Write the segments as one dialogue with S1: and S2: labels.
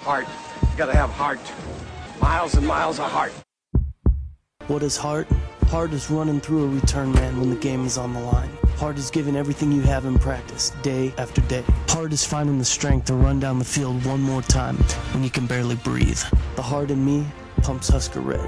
S1: Heart. You gotta have heart. Miles and miles of heart.
S2: What is heart? Heart is running through a return man when the game is on the line. Heart is giving everything you have in practice, day after day. Heart is finding the strength to run down the field one more time when you can barely breathe. The heart in me pumps Husker Red.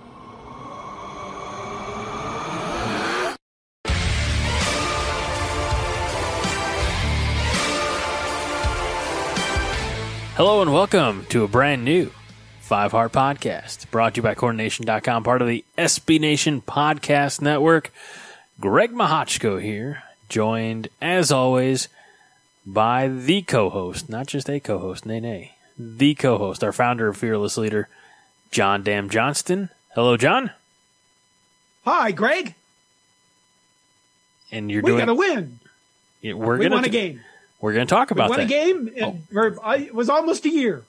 S3: Hello and welcome to a brand new Five Heart Podcast, brought to you by CornNation.com, part of the SB Nation Podcast Network. Greg Mahochko here, joined, as always, by the co-host, not just a co-host, nay, the co-host, our founder and fearless leader, John Dam Johnston. Hello, John.
S4: Hi, Greg.
S3: And you're
S4: we got to win.
S3: We
S4: won a game.
S3: We're going to talk about that.
S4: We won a game. It was almost a year.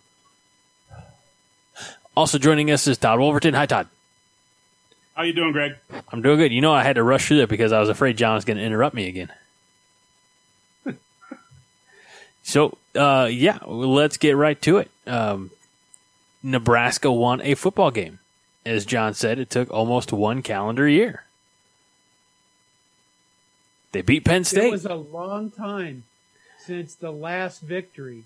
S3: Also joining us is Todd Wolverton. Hi, Todd.
S5: How you doing, Greg?
S3: I'm doing good. You know, I had to rush through that because I was afraid John was going to interrupt me again. So, let's get right to it. Nebraska won a football game. As John said, it took almost one calendar year. They beat Penn State.
S4: It was a long time since the last victory.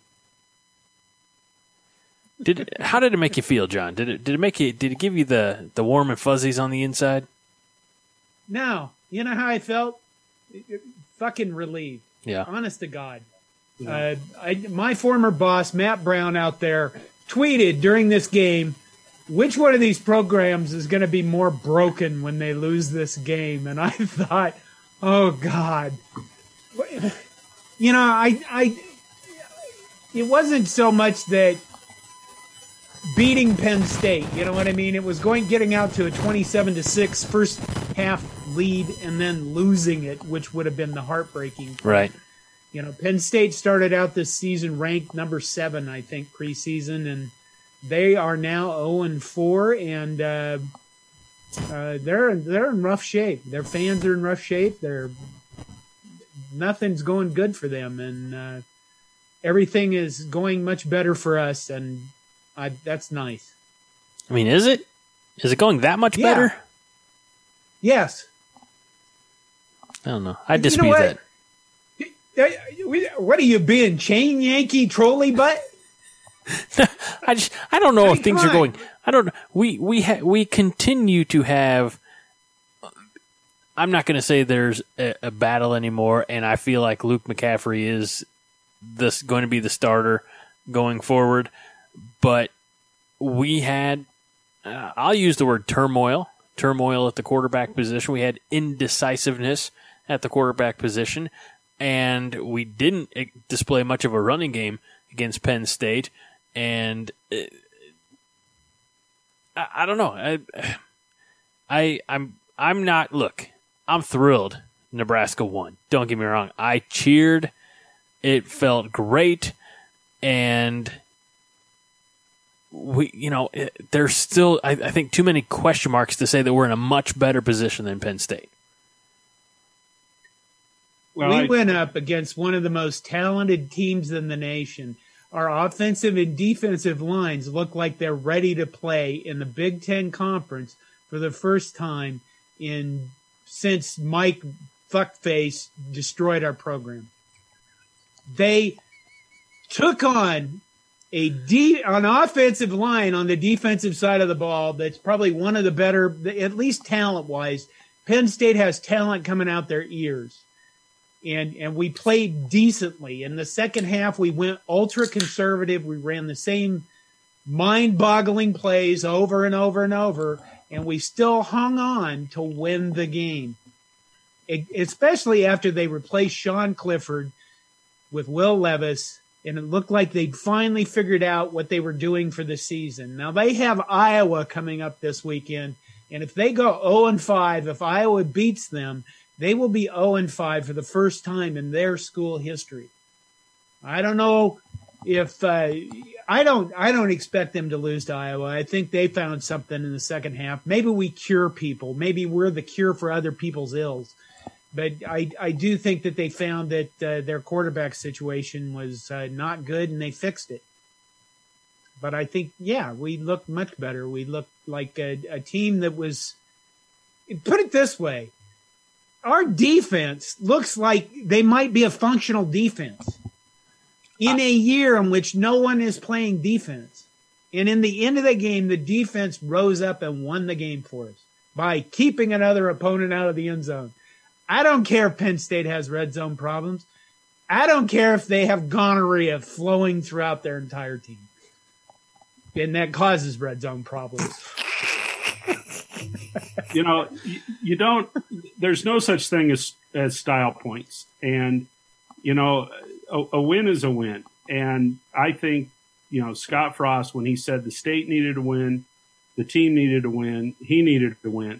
S3: How did it make you feel, John? Did it give you the warm and fuzzies on the inside?
S4: No. You know how I felt? Fucking relieved.
S3: Yeah.
S4: Honest to God.
S3: Yeah.
S4: My former boss, Matt Brown, out there, tweeted during this game, which one of these programs is going to be more broken when they lose this game? And I thought, oh, God. You know, it wasn't so much that beating Penn State, you know what I mean? It was getting out to a 27-6 first half lead and then losing it, which would have been the heartbreaking.
S3: Right.
S4: You know, Penn State started out this season ranked number 7, I think, preseason, and they are now 0-4, and they're in rough shape. Their fans are in rough shape. Nothing's going good for them, and everything is going much better for us, and that's nice.
S3: I mean, is it? Is it going that much better?
S4: Yes.
S3: I don't know. I dispute that.
S4: What are you being, chain Yankee trolley butt?
S3: I don't know if things are going. I don't. We continue to have. I'm not going to say there's a battle anymore, and I feel like Luke McCaffrey is going to be the starter going forward. But we had, I'll use the word turmoil at the quarterback position. We had indecisiveness at the quarterback position, and we didn't display much of a running game against Penn State. And I don't know. I'm not. Look, I'm thrilled Nebraska won. Don't get me wrong. I cheered. It felt great, and there's still, I think, too many question marks to say that we're in a much better position than Penn State.
S4: Well, we went up against one of the most talented teams in the nation. Our offensive and defensive lines look like they're ready to play in the Big Ten Conference for the first time since Mike Fuckface destroyed our program. They took on an offensive line on the defensive side of the ball that's probably one of the better, at least talent-wise. Penn State has talent coming out their ears. And we played decently. In the second half, we went ultra-conservative. We ran the same mind-boggling plays over and over and over, and we still hung on to win the game, especially after they replaced Sean Clifford with Will Levis, and it looked like they'd finally figured out what they were doing for the season. Now, they have Iowa coming up this weekend, and if they go 0-5, if Iowa beats them, they will be 0-5 for the first time in their school history. I don't know if I don't expect them to lose to Iowa. I think they found something in the second half. Maybe we cure people. Maybe we're the cure for other people's ills. But I do think that they found that their quarterback situation was not good, and they fixed it. But I think, we looked much better. We looked like a team that was, put it this way, our defense looks like they might be a functional defense in a year in which no one is playing defense. And in the end of the game, the defense rose up and won the game for us by keeping another opponent out of the end zone. I don't care if Penn State has red zone problems. I don't care if they have gonorrhea flowing throughout their entire team. And that causes red zone problems.
S5: You don't, there's no such thing as style points. And, a win is a win. And I think, Scott Frost, when he said the state needed to win, the team needed to win, he needed to win.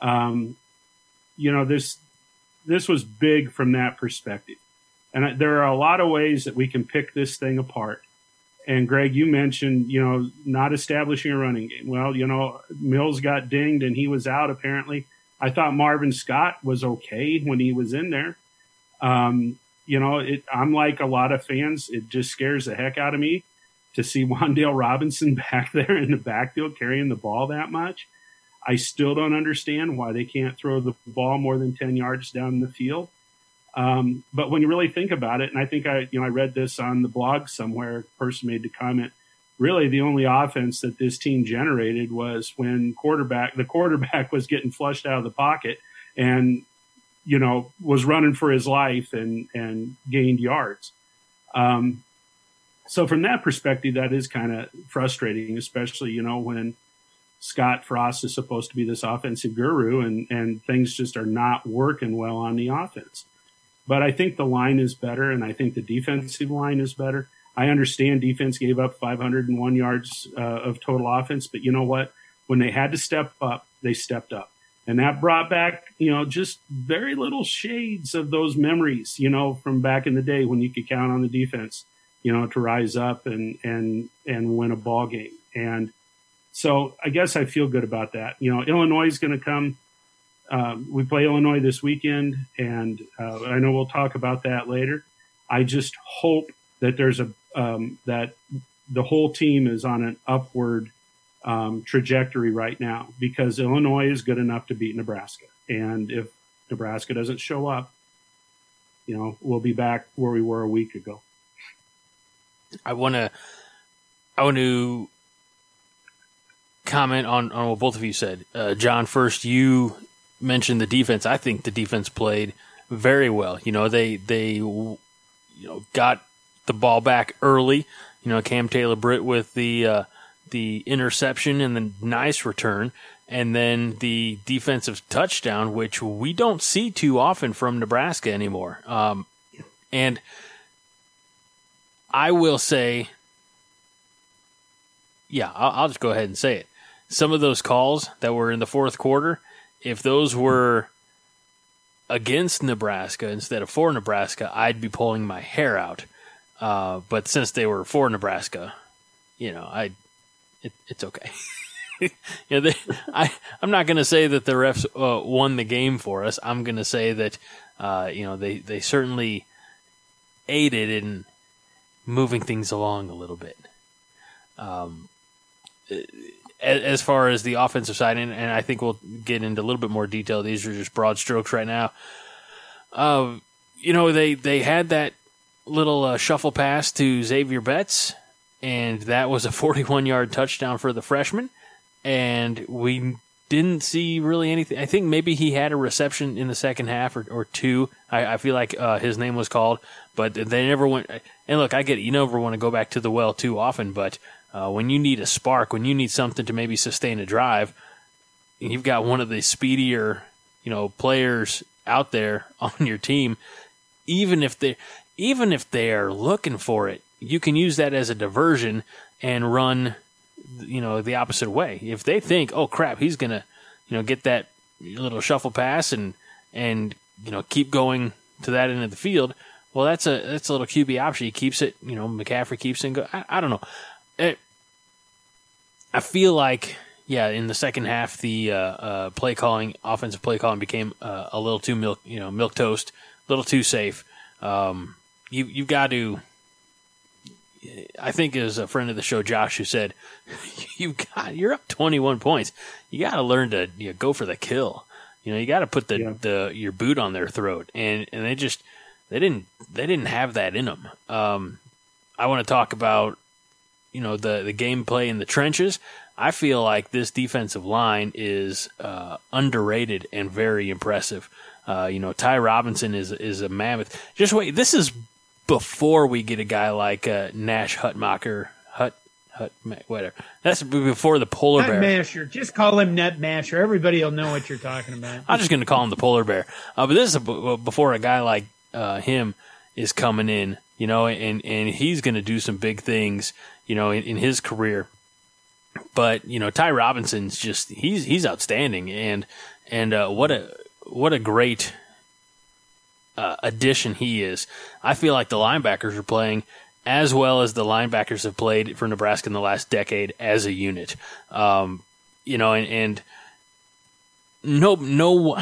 S5: This was big from that perspective. And there are a lot of ways that we can pick this thing apart. And Greg, you mentioned, not establishing a running game. Well, Mills got dinged and he was out apparently. I thought Marvin Scott was okay when he was in there. I'm like a lot of fans. It just scares the heck out of me to see Wan'Dale Robinson back there in the backfield carrying the ball that much. I still don't understand why they can't throw the ball more than 10 yards down the field. But when you really think about it, and I think I read this on the blog somewhere, a person made the comment, really the only offense that this team generated was when the quarterback was getting flushed out of the pocket and, was running for his life and gained yards. So from that perspective, that is kind of frustrating, especially, when Scott Frost is supposed to be this offensive guru and things just are not working well on the offense. But I think the line is better, and I think the defensive line is better. I understand defense gave up 501 yards of total offense, but you know what? When they had to step up, they stepped up. And that brought back, just very little shades of those memories, from back in the day when you could count on the defense, to rise up and win a ball game. And so I guess I feel good about that. Illinois is going to come. We play Illinois this weekend, and I know we'll talk about that later. I just hope that there's that the whole team is on an upward trajectory right now, because Illinois is good enough to beat Nebraska. And if Nebraska doesn't show up, we'll be back where we were a week ago.
S3: I want to comment on what both of you said. John, first, you mentioned the defense. I think the defense played very well. They got the ball back early. Cam Taylor-Britt with the interception and the nice return, and then the defensive touchdown, which we don't see too often from Nebraska anymore. And I will say, I'll just go ahead and say it. Some of those calls that were in the fourth quarter, if those were against Nebraska instead of for Nebraska, I'd be pulling my hair out. But since they were for Nebraska, it's okay. I'm not going to say that the refs won the game for us. I'm going to say that they certainly aided in moving things along a little bit. As far as the offensive side, and I think we'll get into a little bit more detail. These are just broad strokes right now. They had that little shuffle pass to Xavier Betts, and that was a 41-yard touchdown for the freshman. And we didn't see really anything. I think maybe he had a reception in the second half or two. I feel like his name was called, but they never went. And look, I get it. You never want to go back to the well too often, but when you need a spark, when you need something to maybe sustain a drive, you've got one of the speedier, players out there on your team. Even if they're looking for it, you can use that as a diversion and run, the opposite way. If they think, oh crap, he's gonna, get that little shuffle pass and keep going to that end of the field. Well, that's a little QB option. He keeps it. McCaffrey keeps it. I don't know. I feel like, in the second half, the offensive play calling became a little too milk toast, a little too safe. You've got to, I think it was a friend of the show, Josh, who said, you're up 21 points. You got to learn to go for the kill. You got to put your boot on their throat. And they didn't have that in them. I want to talk about, the gameplay in the trenches. I feel like this defensive line is underrated and very impressive. Ty Robinson is a mammoth. Just wait, this is before we get a guy like Nash Hutmacher, whatever. That's before the polar bear.
S4: Nut Masher. Just call him Nut Masher. Everybody will know what you're talking about.
S3: I'm just going to call him the polar bear. But this is before a guy like him is coming in, and he's going to do some big things, in his career. But Ty Robinson's just he's outstanding, and what a great addition he is. I feel like the linebackers are playing as well as the linebackers have played for Nebraska in the last decade as a unit. And no,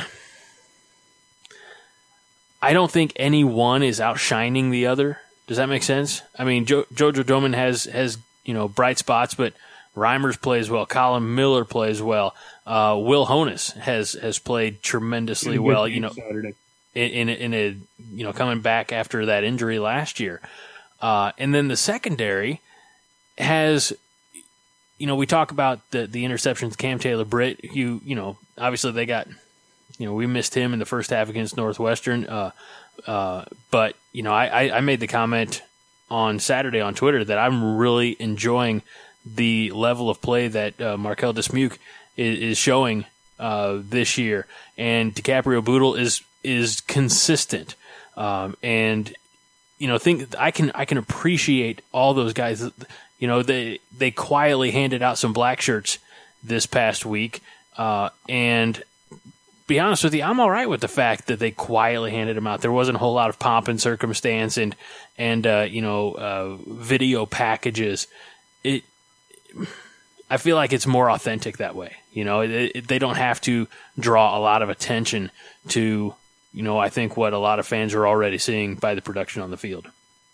S3: I don't think any one is outshining the other. Does that make sense? I mean, Jojo Doman has bright spots, but Reimers plays well. Colin Miller plays well. Will Honus has played tremendously well.
S5: Saturday.
S3: In a coming back after that injury last year, and then the secondary has, we talk about the interceptions. Cam Taylor-Britt, obviously they got, we missed him in the first half against Northwestern, but I made the comment on Saturday on Twitter that I'm really enjoying the level of play that Markel Dismuke is showing this year, and DiCaprio Bootle is consistent, and I can appreciate all those guys. They quietly handed out some black shirts this past week, and be honest with you, I'm all right with the fact that they quietly handed them out. There wasn't a whole lot of pomp and circumstance and video packages. I feel like it's more authentic that way. They don't have to draw a lot of attention to, I think what a lot of fans are already seeing by the production on the field.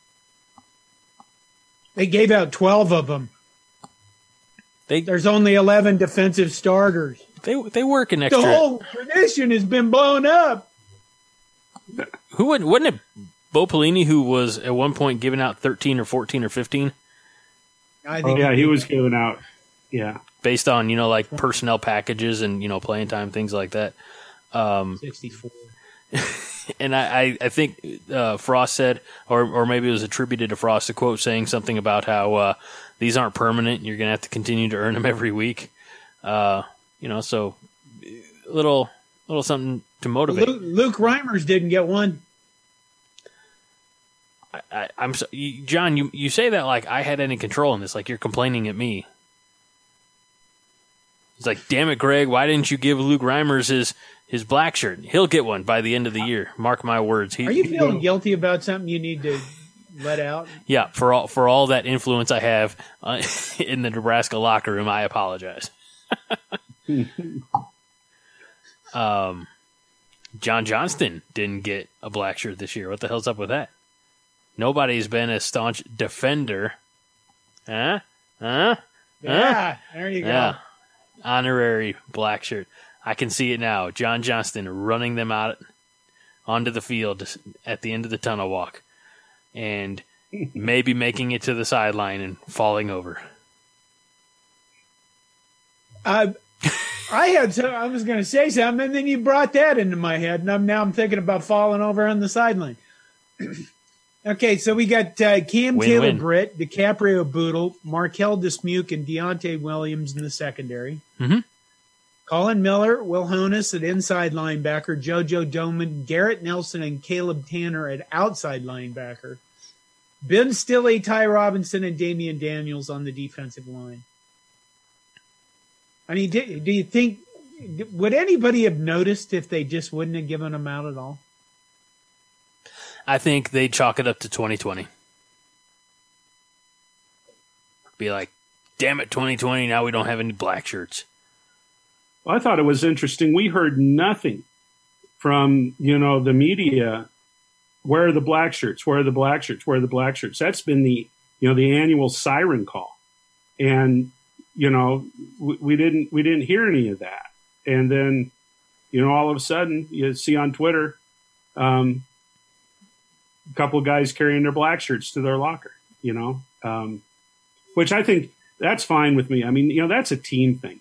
S4: They gave out 12 of them. There's only 11 defensive starters.
S3: They work an extra.
S4: The whole tradition has been blown up.
S3: Wasn't it Bo Pelini who was at one point giving out 13 or 14 or 15?
S4: I think
S5: he was giving out. Yeah.
S3: Based on, personnel packages and, playing time, things like that.
S4: 64.
S3: And I think Frost said, or maybe it was attributed to Frost, a quote saying something about how these aren't permanent and you're going to have to continue to earn them every week. So a little something to motivate.
S4: Luke Reimers didn't get one.
S3: I'm so, John, you say that like I had any control in this, like you're complaining at me. It's like, damn it, Greg, why didn't you give Luke Reimers his black shirt? He'll get one by the end of the year. Mark my words.
S4: Are you feeling guilty about something you need to let out?
S3: Yeah, for all that influence I have in the Nebraska locker room, I apologize. John Johnston didn't get a black shirt this year. What the hell's up with that? Nobody's been a staunch defender.
S4: Yeah, there you go.
S3: Yeah. Honorary black shirt. I can see it now. John Johnston running them out onto the field at the end of the tunnel walk and maybe making it to the sideline and falling over.
S4: I was going to say something, and then you brought that into my head, and I'm thinking about falling over on the sideline. Okay, so we got Cam Taylor-Britt, DiCaprio Bootle, Markel Dismuke, and Deontay Williams in the secondary.
S3: Mm-hmm.
S4: Colin Miller, Will Honus at inside linebacker, JoJo Doman, Garrett Nelson, and Caleb Tanner at outside linebacker. Ben Stille, Ty Robinson, and Damian Daniels on the defensive line. I mean, do you think, would anybody have noticed if they just wouldn't have given them out at all?
S3: I think they'd chalk it up to 2020. Be like, damn it, 2020, now we don't have any black shirts.
S5: Well, I thought it was interesting. We heard nothing from, the media. Where are the black shirts? Where are the black shirts? Where are the black shirts? That's been the the annual siren call. And, we didn't hear any of that. And then, all of a sudden you see on Twitter, a couple of guys carrying their black shirts to their locker, which I think that's fine with me. I mean, that's a team thing.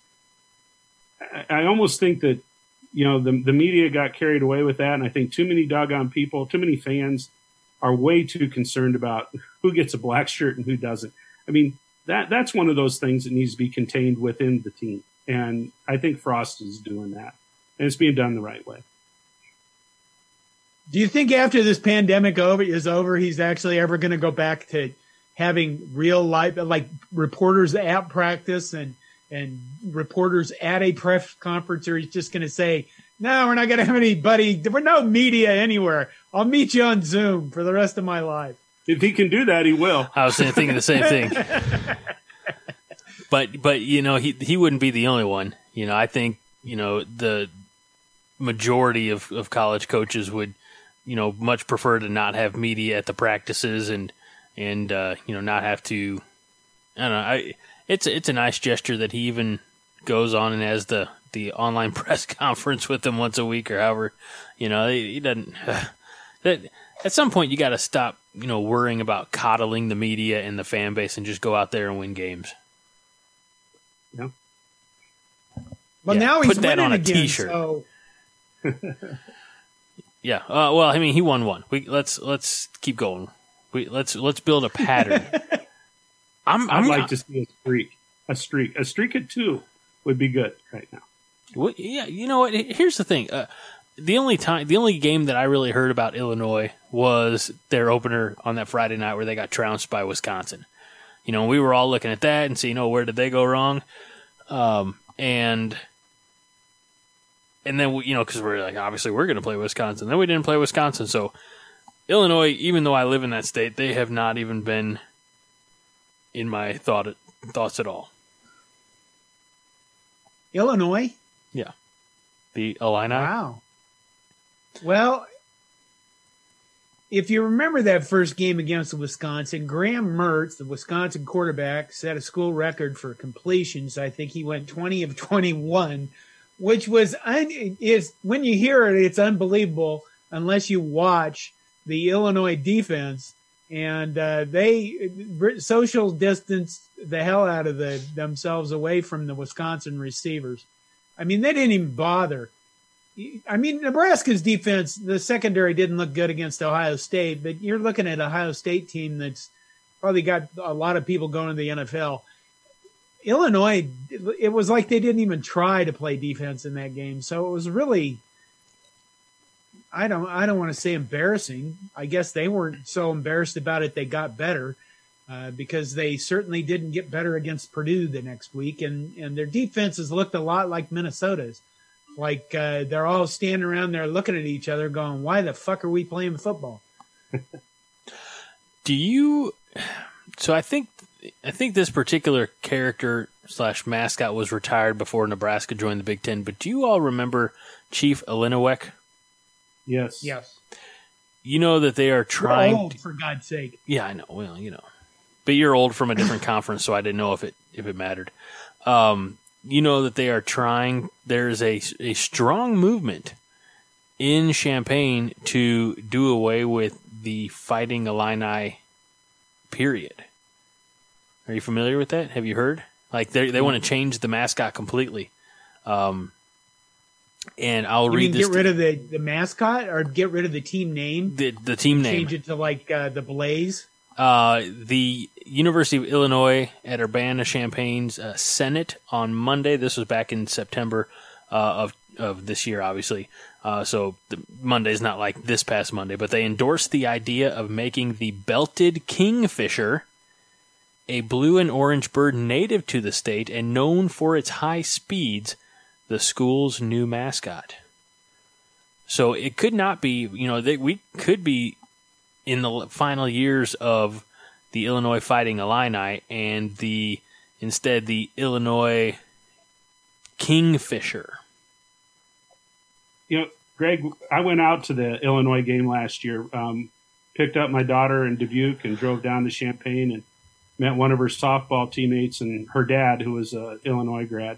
S5: I almost think that, the media got carried away with that. And I think too many doggone people, too many fans are way too concerned about who gets a black shirt and who doesn't. I mean, that's one of those things that needs to be contained within the team. And I think Frost is doing that, and it's being done the right way.
S4: Do you think after this pandemic is over, he's actually ever going to go back to having real life, like reporters at practice and reporters at a press conference, or he's just going to say, no, we're not going to have anybody. We're no media anywhere. I'll meet you on Zoom for the rest of my life.
S5: If he can do that, he will.
S3: I was thinking the same thing. But he wouldn't be the only one. I think, the majority of college coaches would, much prefer to not have media at the practices and not have to. I don't know. It's a nice gesture that he even goes on and has the online press conference with them once a week or however. He doesn't. At some point, you got to stop, worrying about coddling the media and the fan base and just go out there and win games.
S5: Yeah.
S4: Well, now he's
S3: put that
S4: winning
S3: on a
S4: again,
S3: T-shirt.
S4: So.
S3: Yeah. Well, I mean, he won one. Let's keep going. Let's build a pattern.
S5: I'd like to see a streak at 2 would be good right now.
S3: Well, yeah. You know what? Here's the thing. The only game that I really heard about Illinois was their opener on that Friday night where they got trounced by Wisconsin. We were all looking at that and saying, where did they go wrong? And then, because we're like, obviously we're going to play Wisconsin. Then we didn't play Wisconsin. So Illinois, even though I live in that state, they have not even been in my thoughts at all.
S4: Illinois?
S3: Yeah. The Illini?
S4: Wow. Well, if you remember that first game against Wisconsin, Graham Mertz, the Wisconsin quarterback, set a school record for completions. I think he went 20 of 21, which was when you hear it, it's unbelievable unless you watch the Illinois defense. And they social distanced the hell out of themselves away from the Wisconsin receivers. I mean, they didn't even bother. I mean, Nebraska's defense, the secondary didn't look good against Ohio State, but you're looking at an Ohio State team that's probably got a lot of people going to the NFL. Illinois, it was like they didn't even try to play defense in that game. So it was really, I don't want to say embarrassing. I guess they weren't so embarrassed about it. They got better because they certainly didn't get better against Purdue the next week. And their defenses looked a lot like Minnesota's. Like they're all standing around there looking at each other going, why the fuck are we playing football?
S3: So I think this particular character / mascot was retired before Nebraska joined the Big Ten, but do you all remember Chief Elinowek?
S5: Yes.
S3: You know that they are trying...
S4: You're old, for God's sake.
S3: Yeah, I know. Well, But you're old from a different conference, so I didn't know if it mattered. You know that they are trying. There's a strong movement in Champaign to do away with the Fighting Illini period. Are you familiar with that? Have you heard? Like they want to change the mascot completely. And I'll read this.
S4: Get rid of the mascot or get rid of the team name?
S3: The team name.
S4: Change it to like the Blaze?
S3: The University of Illinois at Urbana-Champaign's Senate on Monday. This was back in September of this year, obviously. So Monday's not like this past Monday, but they endorsed the idea of making the belted kingfisher, a blue and orange bird native to the state and known for its high speeds, the school's new mascot. So it could not be, we could be in the final years of the Illinois Fighting Illini and instead the Illinois Kingfisher.
S5: Greg, I went out to the Illinois game last year. picked up my daughter in Dubuque and drove down to Champaign and met one of her softball teammates and her dad, who was an Illinois grad.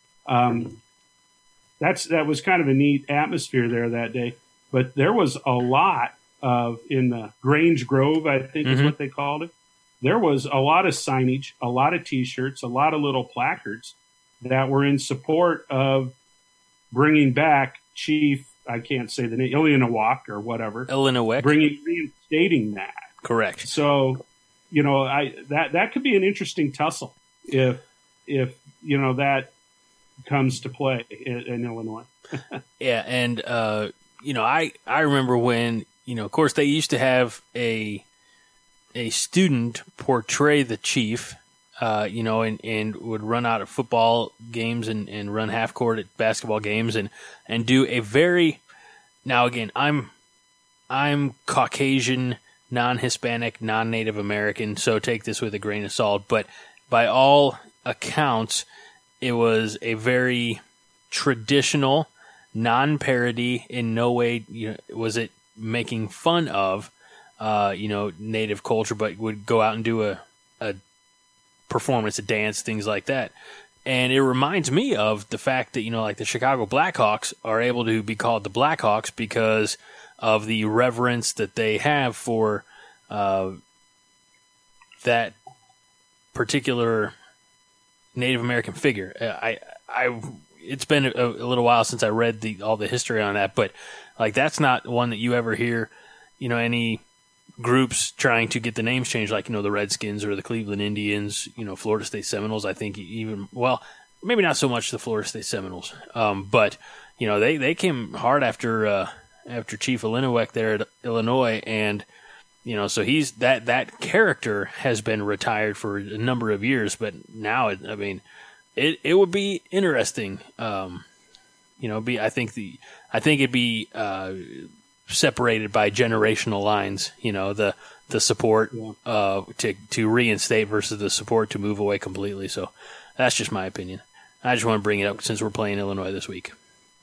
S5: That was kind of a neat atmosphere there that day. But there was a lot of, in the Grange Grove, I think is what they called it. There was a lot of signage, a lot of T-shirts, a lot of little placards that were in support of bringing back Chief, I can't say the name, Illinois or whatever.
S3: Illinois.
S5: Reinstating that.
S3: Correct.
S5: So, that could be an interesting tussle if that comes to play in Illinois.
S3: Yeah, and I remember when, of course they used to have a student portray the chief, and would run out of football games and run half court at basketball games and do a very, now again, I'm Caucasian, non-Hispanic, non-Native American, so take this with a grain of salt, but by all accounts, it was a very traditional, non-parody, in no way was it making fun of Native culture, but would go out and do a performance, a dance, things like that. And it reminds me of the fact that, like the Chicago Blackhawks are able to be called the Blackhawks because of the reverence that they have for that particular Native American figure. It's been a little while since I read all the history on that, but like that's not one that you ever hear, any groups trying to get the names changed, like, the Redskins or the Cleveland Indians, Florida State Seminoles. I think even, well, maybe not so much the Florida State Seminoles, but they came hard after Chief Illinois there at Illinois, and so he's that character has been retired for a number of years, but now it would be interesting. I think it'd be separated by generational lines. The support to reinstate versus the support to move away completely. So that's just my opinion. I just want to bring it up since we're playing Illinois this week.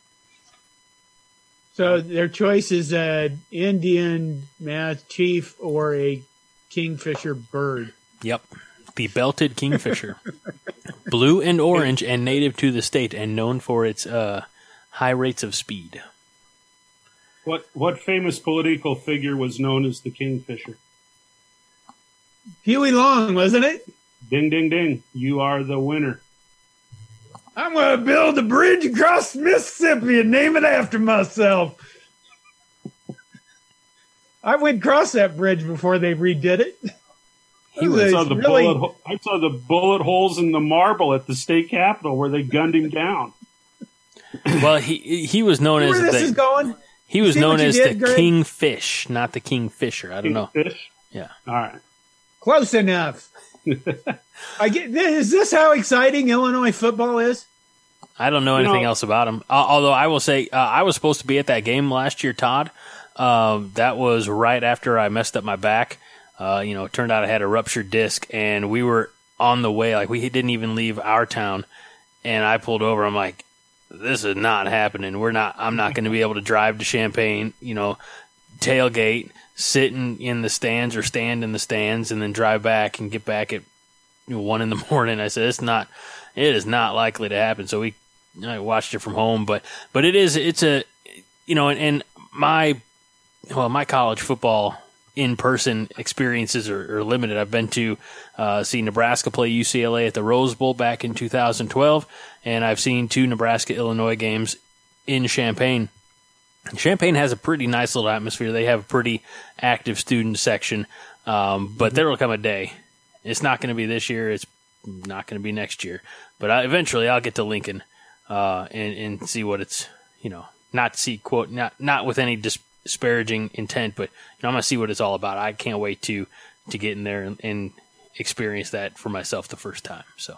S4: So their choice is an Indian chief or a kingfisher bird.
S3: Yep. The belted kingfisher. Blue and orange and native to the state and known for its high rates of speed.
S5: What famous political figure was known as the kingfisher?
S4: Huey Long, wasn't it?
S5: Ding, ding, ding. You are the winner.
S4: I'm going to build a bridge across Mississippi and name it after myself. I went across that bridge before they redid it.
S5: I saw the bullet holes in the marble at the state capitol where they gunned him down.
S3: Well, he was known as
S4: where this is going?
S3: He was known as the Kingfish, not the Kingfisher. I don't know.
S5: Fish?
S3: Yeah.
S5: All right.
S4: Close enough. Is this how exciting Illinois football is?
S3: I don't know anything else about him. Although I will say, I was supposed to be at that game last year, Todd. That was right after I messed up my back. It turned out I had a ruptured disc, and we were on the way. Like, we didn't even leave our town, and I pulled over. I'm like, this is not happening. I'm not going to be able to drive to Champaign, tailgate, sit in the stands or stand in the stands, and then drive back and get back at 1 in the morning. I said, it is not likely to happen. So I watched it from home, but my college football in-person experiences are limited. I've been to see Nebraska play UCLA at the Rose Bowl back in 2012, and I've seen 2 Nebraska-Illinois games in Champaign. Champaign has a pretty nice little atmosphere. They have a pretty active student section, but there will come a day. It's not going to be this year. It's not going to be next year. But eventually I'll get to Lincoln and see what it's, not with any disparaging intent, but I'm going to see what it's all about. I can't wait to get in there and experience that for myself the first time. So,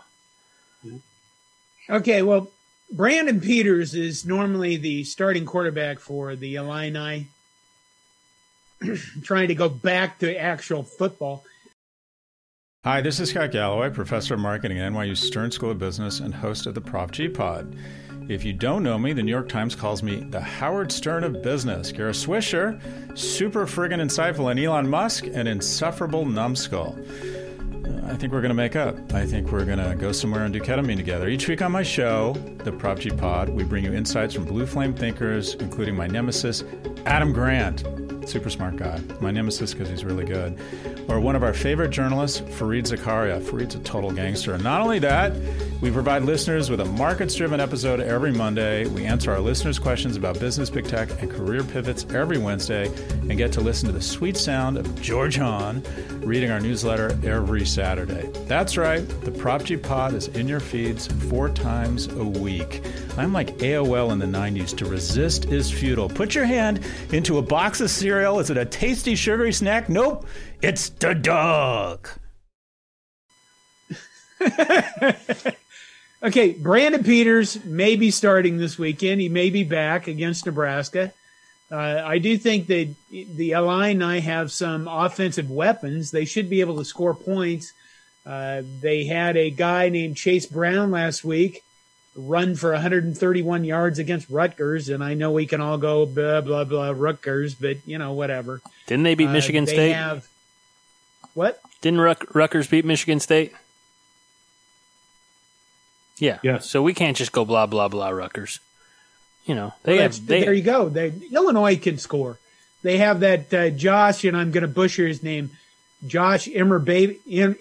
S4: okay, well, Brandon Peters is normally the starting quarterback for the Illini, trying to go back to actual football.
S6: Hi, this is Scott Galloway, professor of marketing at NYU Stern School of Business and host of the Prof G Pod. If you don't know me, the New York Times calls me the Howard Stern of business. Kara Swisher, super friggin' insightful, and Elon Musk, an insufferable numbskull. I think we're going to make up. I think we're going to go somewhere and do ketamine together. Each week on my show, the Prop G Pod, we bring you insights from blue flame thinkers, including my nemesis, Adam Grant. Super smart guy. My nemesis because he's really good. Or one of our favorite journalists, Fareed Zakaria. Fareed's a total gangster. And not only that, we provide listeners with a markets-driven episode every Monday. We answer our listeners' questions about business, big tech, and career pivots every Wednesday, and get to listen to the sweet sound of George Hahn reading our newsletter every Saturday. That's right. The Prop G Pod is in your feeds 4 times a week. I'm like AOL in the 90s. To resist is futile. Put your hand into a box of cereal. Is it a tasty, sugary snack? Nope. It's the dog.
S4: Okay, Brandon Peters may be starting this weekend. He may be back against Nebraska. I do think that the Illini have some offensive weapons. They should be able to score points. They had a guy named Chase Brown last week run for 131 yards against Rutgers, and I know we can all go blah, blah, blah, Rutgers, but, whatever.
S3: Didn't they beat Michigan State?
S4: What?
S3: Didn't Rutgers beat Michigan State? Yeah.
S5: Yes.
S3: So we can't just go blah, blah, blah, Rutgers.
S4: There you go. Illinois can score. They have that Josh, and I'm going to butcher his name, Josh Immertabebe.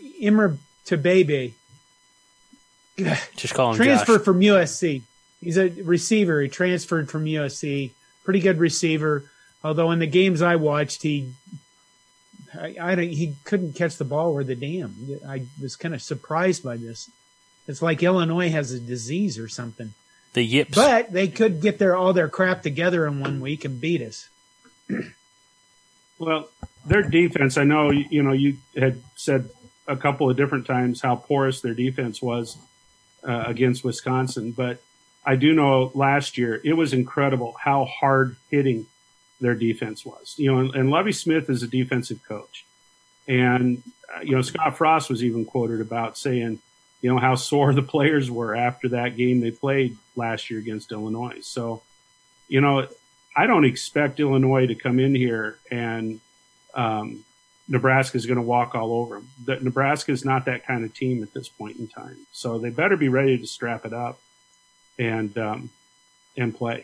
S3: Just call him
S4: transferred
S3: Josh.
S4: from USC. He's a receiver. He transferred from USC. Pretty good receiver. Although in the games I watched, he couldn't catch the ball worth a damn. I was kind of surprised by this. It's like Illinois has a disease or something.
S3: The yips.
S4: But they could get all their crap together in 1 week and beat us.
S5: Well, their defense, I know, you had said a couple of different times how porous their defense was against Wisconsin. But I do know last year it was incredible how hard hitting their defense was. And Lovie Smith is a defensive coach. And, Scott Frost was even quoted about saying, how sore the players were after that game they played last year against Illinois. So, I don't expect Illinois to come in here and Nebraska is going to walk all over them. Nebraska is not that kind of team at this point in time. So they better be ready to strap it up and play.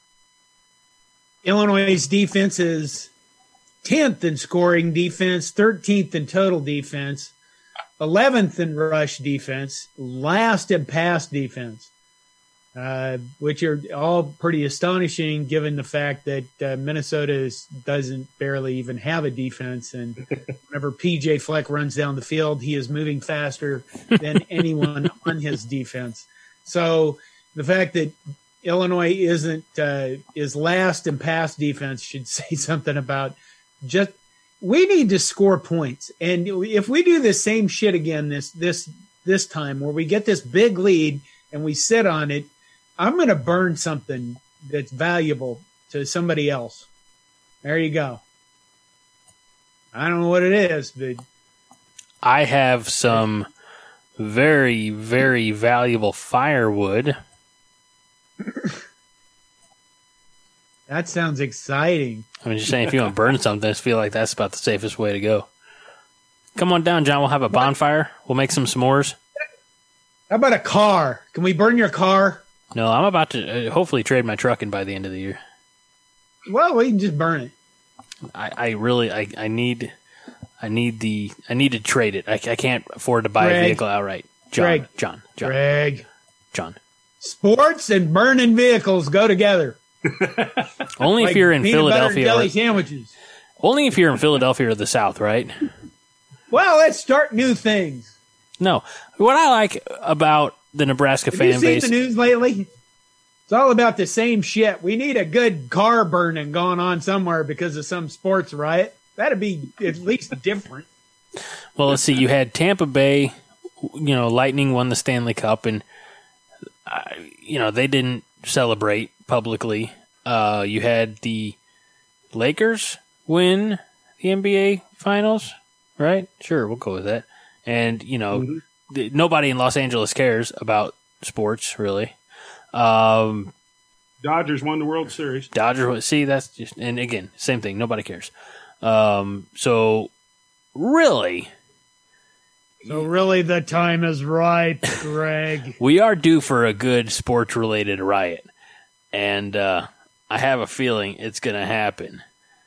S4: Illinois' defense is 10th in scoring defense, 13th in total defense, 11th in rush defense, last in pass defense, which are all pretty astonishing given the fact that Minnesota doesn't barely even have a defense. And whenever P.J. Fleck runs down the field, he is moving faster than anyone on his defense. So the fact that Illinois is last in pass defense should say something about just – we need to score points. And if we do the same shit again this time where we get this big lead and we sit on it, I'm going to burn something that's valuable to somebody else. There you go. I don't know what it is, but
S3: I have some very, very valuable firewood.
S4: That sounds exciting.
S3: I'm just saying, if you want to burn something, I just feel like that's about the safest way to go. Come on down, John. We'll have a bonfire. We'll make some s'mores.
S4: How about a car? Can we burn your car?
S3: No, I'm about to hopefully trade my truck in by the end of the year.
S4: Well, we can just burn it.
S3: I need to trade it. I can't afford to buy a vehicle outright. John.
S4: Sports and burning vehicles go together.
S3: Only if you're in Philadelphia.
S4: Jelly sandwiches.
S3: Only if you're in Philadelphia or the South, right?
S4: Well, let's start new things.
S3: No, what I like about the Nebraska fan base.
S4: Have you seen the news lately? It's all about the same shit. We need a good car burning going on somewhere because of some sports riot. That'd be at least different.
S3: Well, let's see. You had Tampa Bay. Lightning won the Stanley Cup, and they didn't celebrate publicly. You had the Lakers win the NBA Finals, right? Sure, we'll go with that. And, nobody in Los Angeles cares about sports, really.
S5: Dodgers won the World Series.
S3: Dodgers, see, that's just, and again, same thing. Nobody cares. So really,
S4: the time is ripe, Greg.
S3: we are due for a good sports-related riot, and I have a feeling it's going to happen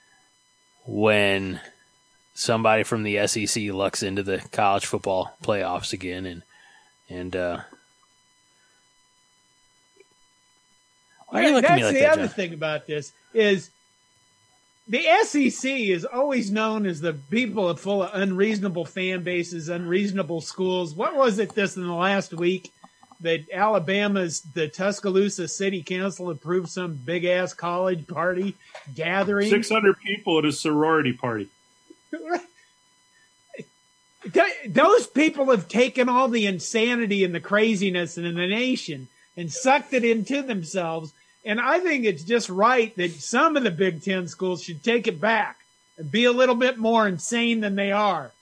S3: when somebody from the SEC lucks into the college football playoffs again, and why are you looking at me like that,
S4: That's the
S3: John?
S4: other thing about this is the SEC is always known as the people full of unreasonable fan bases, unreasonable schools. What was it this in the last week that the Tuscaloosa City Council approved some big-ass college party gathering?
S5: 600 people at a sorority party.
S4: Those people have taken all the insanity and the craziness in the nation and sucked it into themselves. And I think it's just right that some of the Big Ten schools should take it back and be a little bit more insane than they are.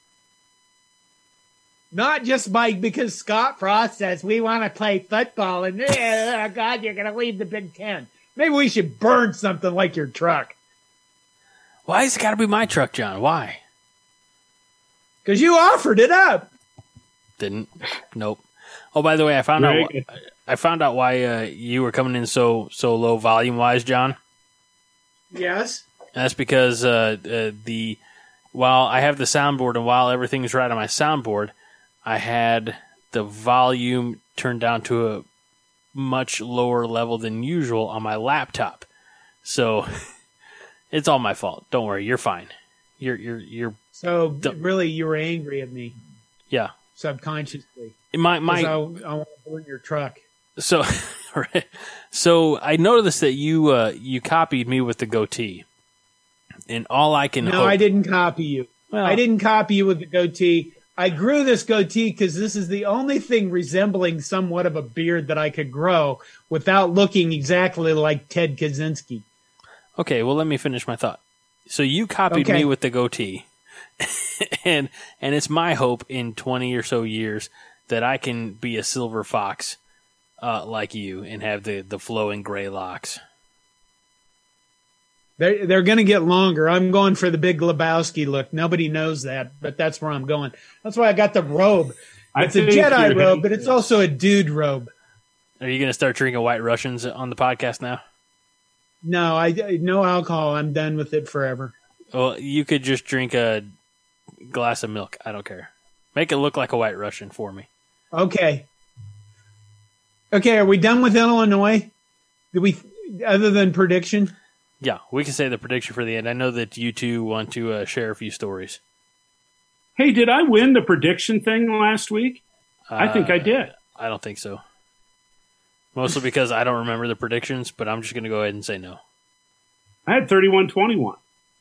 S4: Not just because Scott Frost says we want to play football and, oh God, you're going to leave the Big Ten. Maybe we should burn something like your truck.
S3: Why has it got to be my truck, John? Why?
S4: Because you offered it up.
S3: Didn't. Nope. Oh, by the way, I found out why you were coming in so low volume wise, John.
S4: Yes.
S3: That's because while I have the soundboard and while everything's right on my soundboard, I had the volume turned down to a much lower level than usual on my laptop. So it's all my fault. Don't worry, you're fine. You're
S4: So really, you were angry at me.
S3: Yeah.
S4: Subconsciously.
S3: I
S4: want to burn your truck.
S3: So I noticed that you copied me with the goatee, and all I can hope.
S4: I didn't copy you.
S3: Well,
S4: I didn't copy you with the goatee. I grew this goatee because this is the only thing resembling somewhat of a beard that I could grow without looking exactly like Ted Kaczynski.
S3: Okay, well, let me finish my thought. So you copied me with the goatee, and it's my hope in 20 or so years that I can be a silver fox like you and have the flowing gray locks.
S4: They're going to get longer. I'm going for the Big Lebowski look. Nobody knows that, but that's where I'm going. That's why I got the robe. It's a Jedi robe, but it's also a dude robe.
S3: Are you going to start drinking White Russians on the podcast now?
S4: No, no alcohol. I'm done with it forever.
S3: Well, you could just drink a glass of milk. I don't care. Make it look like a White Russian for me.
S4: Okay, are we done with Illinois? Other than prediction?
S3: Yeah, we can say the prediction for the end. I know that you two want to share a few stories.
S5: Hey, did I win the prediction thing last week? I think I did.
S3: I don't think so. Mostly because I don't remember the predictions, but I'm just going to go ahead and say no.
S5: I had 31-21.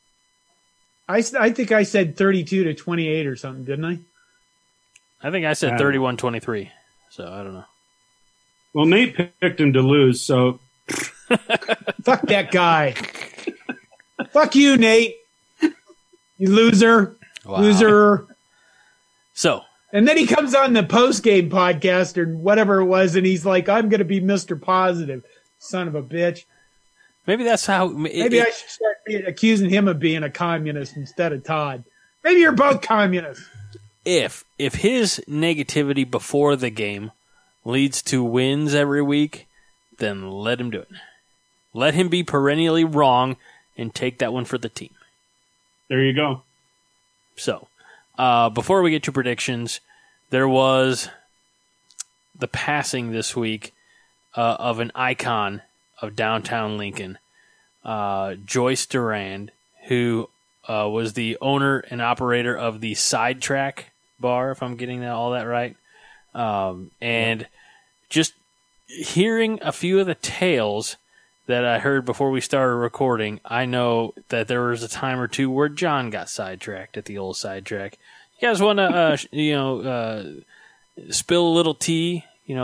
S4: I think I said 32-28 or something, didn't I?
S3: I think I said 31-23, so I don't know.
S5: Well, Nate picked him to lose, so...
S4: Fuck that guy. Fuck you, Nate. You loser.
S3: Wow.
S4: Loser.
S3: So...
S4: And then he comes on the post-game podcast or whatever it was, and he's like, I'm going to be Mr. Positive. Son of a bitch.
S3: Maybe that's how...
S4: Maybe I should start accusing him of being a communist instead of Todd. Maybe you're both communists.
S3: If his negativity before the game leads to wins every week, then let him do it. Let him be perennially wrong and take that one for the team.
S5: There you go.
S3: So, before we get to predictions, there was the passing this week of an icon of downtown Lincoln, Joyce Durand, who was the owner and operator of the Sidetrack Bar, if I'm getting all that right. And just hearing a few of the tales that I heard before we started recording, I know that there was a time or two where John got sidetracked at the old Sidetrack. You guys want to, spill a little tea?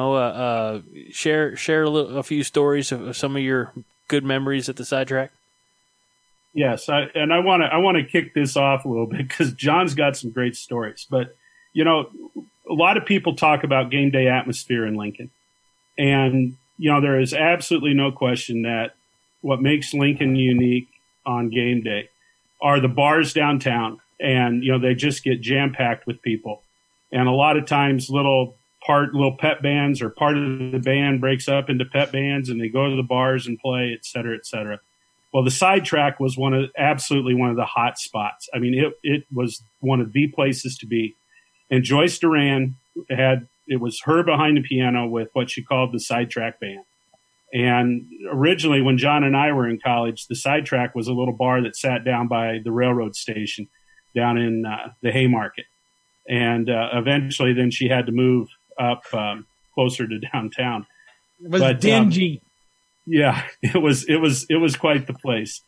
S3: Share a few stories of some of your good memories at the Sidetrack.
S5: Yes, I want to kick this off a little bit because John's got some great stories. But a lot of people talk about game day atmosphere in Lincoln, and there is absolutely no question that what makes Lincoln unique on game day are the bars downtown. And, they just get jam-packed with people. And a lot of times little pep bands or part of the band breaks up into pep bands and they go to the bars and play, et cetera, et cetera. Well, the Sidetrack was absolutely one of the hot spots. I mean, it was one of the places to be. And Joyce Duran it was her behind the piano with what she called the Sidetrack Band. And originally, when John and I were in college, the Sidetrack was a little bar that sat down by the railroad station down in the Haymarket. And eventually, then she had to move up closer to downtown.
S4: It was dingy.
S5: Yeah, it was quite the place.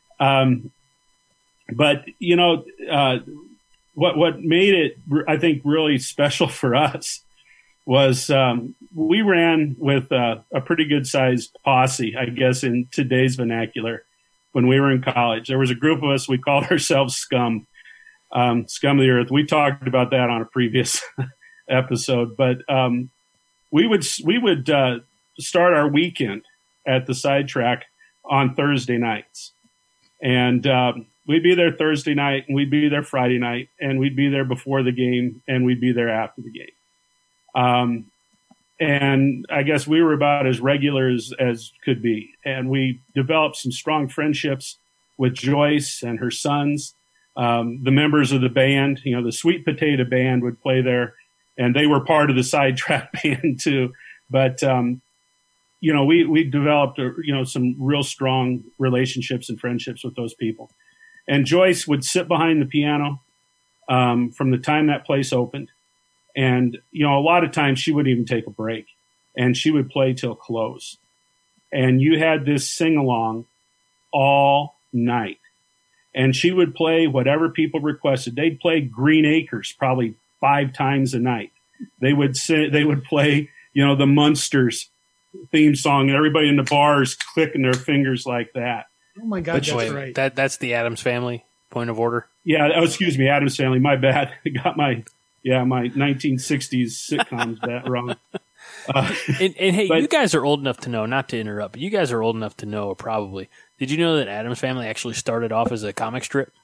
S5: But what made it, I think, really special for us was we ran with a pretty good sized posse, I guess, in today's vernacular. When we were in college, there was a group of us. We called ourselves Scum, Scum of the Earth. We talked about that on a previous episode, but we would start our weekend at the Sidetrack on Thursday nights, and we'd be there Thursday night, and we'd be there Friday night, and we'd be there before the game, and we'd be there after the game. And I guess we were about as regular as could be. And we developed some strong friendships with Joyce and her sons. The members of the band, the Sweet Potato Band would play there, and they were part of the Sidetrack Band too. But, we developed, some real strong relationships and friendships with those people. And Joyce would sit behind the piano from the time that place opened. And, a lot of times she wouldn't even take a break, and she would play till close. And you had this sing-along all night. And she would play whatever people requested. They'd play Green Acres probably 5 times a night. They would play, the Munsters theme song, and everybody in the bars clicking their fingers like that.
S4: Oh my God, that's right.
S3: That's the Addams Family, point of order.
S5: Yeah, excuse me, Addams Family. My bad. I got my 1960s sitcoms that wrong.
S3: And hey, you guys are old enough to know, not to interrupt, but you guys are old enough to know probably. Did you know that Addams Family actually started off as a comic strip?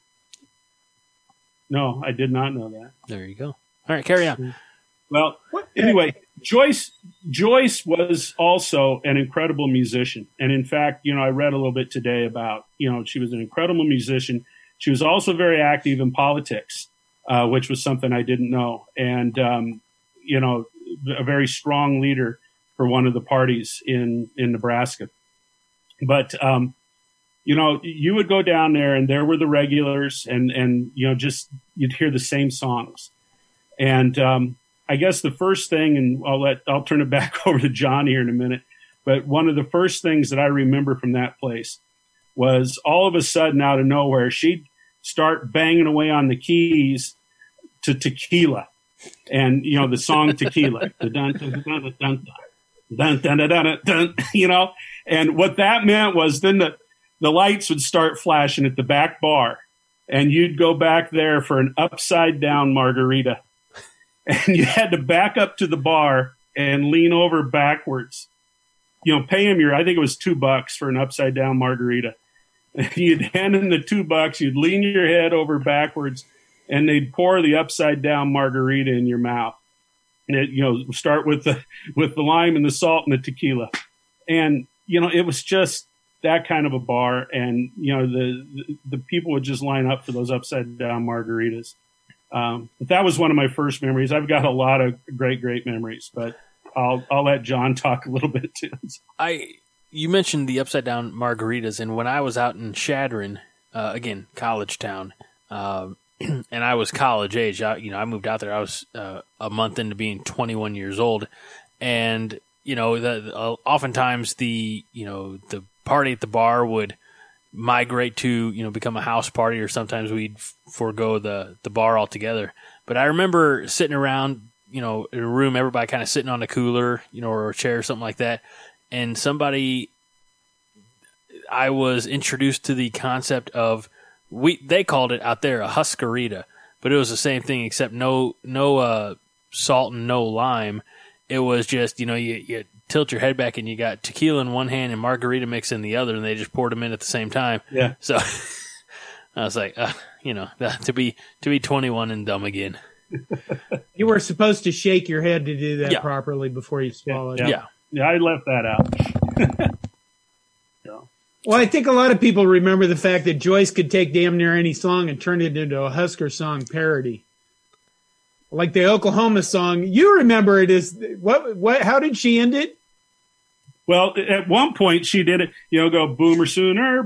S5: No, I did not know that.
S3: There you go. All right, carry on.
S5: Well, anyway, Joyce was also an incredible musician. And in fact, I read a little bit today about, she was an incredible musician. She was also very active in politics. Which was something I didn't know. And, a very strong leader for one of the parties in Nebraska. But, you would go down there and there were the regulars and you'd hear the same songs. And I guess the first thing, and I'll turn it back over to John here in a minute, but one of the first things that I remember from that place was all of a sudden out of nowhere, she'd start banging away on the keys to Tequila, and the song Tequila, the dun dun dun dun dun dun dun dun, and what that meant was then the lights would start flashing at the back bar, and you'd go back there for an upside down margarita, and you had to back up to the bar and lean over backwards, pay him I think it was $2 for an upside down margarita. You'd hand him the $2, you'd lean your head over backwards, and they'd pour the upside down margarita in your mouth. And start with the lime and the salt and the tequila. And, it was just that kind of a bar. And, the people would just line up for those upside down margaritas. But that was one of my first memories. I've got a lot of great memories, but I'll let John talk a little bit too.
S3: You mentioned the upside down margaritas, and when I was out in Chadron, again, college town, and I was college age, I moved out there. I was a month into being 21 years old, and oftentimes the party at the bar would migrate to become a house party, or sometimes we'd forego the bar altogether. But I remember sitting around, in a room, everybody kind of sitting on a cooler, or a chair or something like that. And I was introduced to the concept of, they called it out there a Huskarita, but it was the same thing except no salt and no lime. It was just, you tilt your head back and you got tequila in one hand and margarita mix in the other, and they just poured them in at the same time.
S5: Yeah.
S3: So I was like, to be 21 and dumb again.
S4: You were supposed to shake your head to do that properly before you swallowed it.
S3: Yeah.
S5: I left that out.
S4: Well, I think a lot of people remember the fact that Joyce could take damn near any song and turn it into a Husker song parody. Like the Oklahoma song. You remember it as what how did she end it?
S5: Well, at one point she did it, go boomer sooner,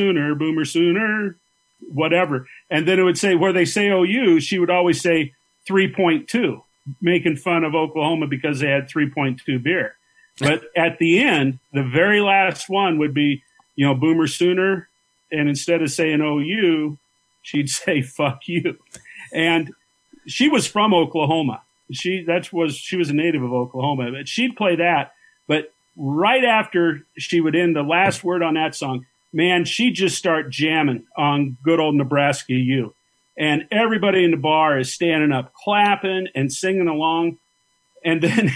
S5: whatever. And then it would say, where they say OU, she would always say 3.2, making fun of Oklahoma because they had 3.2 beer. But at the end, the very last one would be, boomer sooner. And instead of saying OU, she'd say fuck you. And she was from Oklahoma. She was a native of Oklahoma, but she'd play that. But right after she would end the last word on that song, man, she'd just start jamming on good old Nebraska U. And everybody in the bar is standing up, clapping and singing along. And then,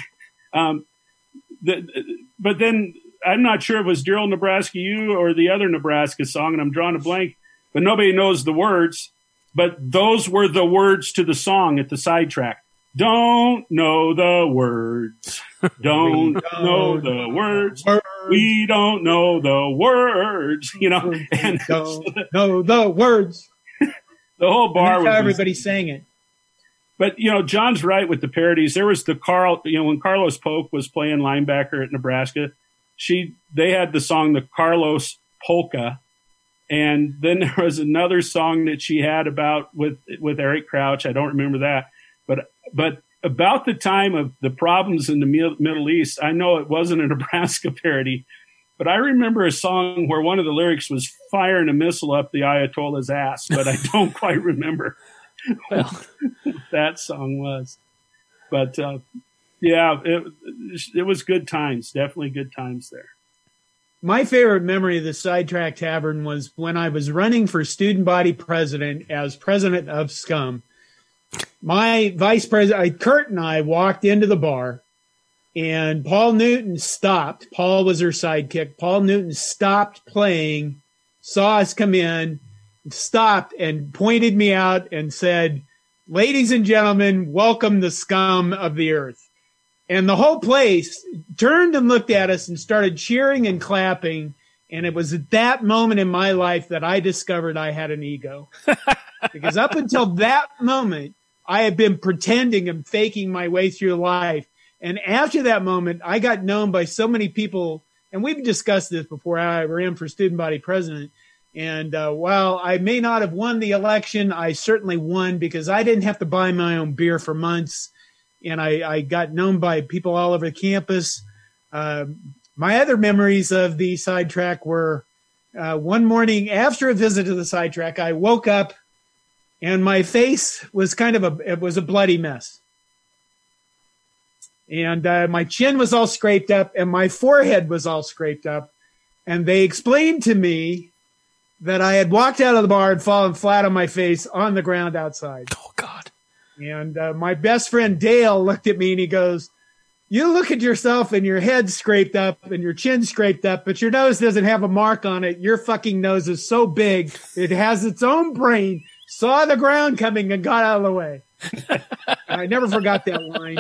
S5: but then I'm not sure if it was Dear Old Nebraska U or the other Nebraska song, and I'm drawing a blank, but nobody knows the words. But those were the words to the song at the sidetrack. Don't know the words. Don't know the words. We don't know the words. And
S4: don't know the words.
S5: The whole bar was.
S4: Everybody sang it.
S5: But John's right with the parodies. There was the when Carlos Polk was playing linebacker at Nebraska, they had the song the Carlos Polka. And then there was another song that she had about with Eric Crouch. I don't remember that, but about the time of the problems in the Middle East, I know it wasn't a Nebraska parody, but I remember a song where one of the lyrics was firing a missile up the Ayatollah's ass, but I don't quite remember what that song was. But it was good times, definitely good times there.
S4: My favorite memory of the Sidetrack Tavern was when I was running for student body president as president of SCUM. My vice president, Kurt, and I walked into the bar, and Paul Newton stopped. Paul was her sidekick. Paul Newton stopped playing, saw us come in, stopped, and pointed me out and said, "Ladies and gentlemen, welcome the scum of the earth." And the whole place turned and looked at us and started cheering and clapping. And it was at that moment in my life that I discovered I had an ego. Because up until that moment, I had been pretending and faking my way through life. And after that moment, I got known by so many people. And we've discussed this before. I ran for student body president. And while I may not have won the election, I certainly won because I didn't have to buy my own beer for months. And I got known by people all over campus. My other memories of the Sidetrack were one morning after a visit to the Sidetrack, I woke up and my face was it was a bloody mess. And my chin was all scraped up and my forehead was all scraped up. And they explained to me that I had walked out of the bar and fallen flat on my face on the ground outside.
S3: Oh, God.
S4: And my best friend Dale looked at me and he goes, "You look at yourself and your head's scraped up and your chin scraped up, but your nose doesn't have a mark on it. Your fucking nose is so big, it has its own brain, saw the ground coming and got out of the way." I never forgot that line.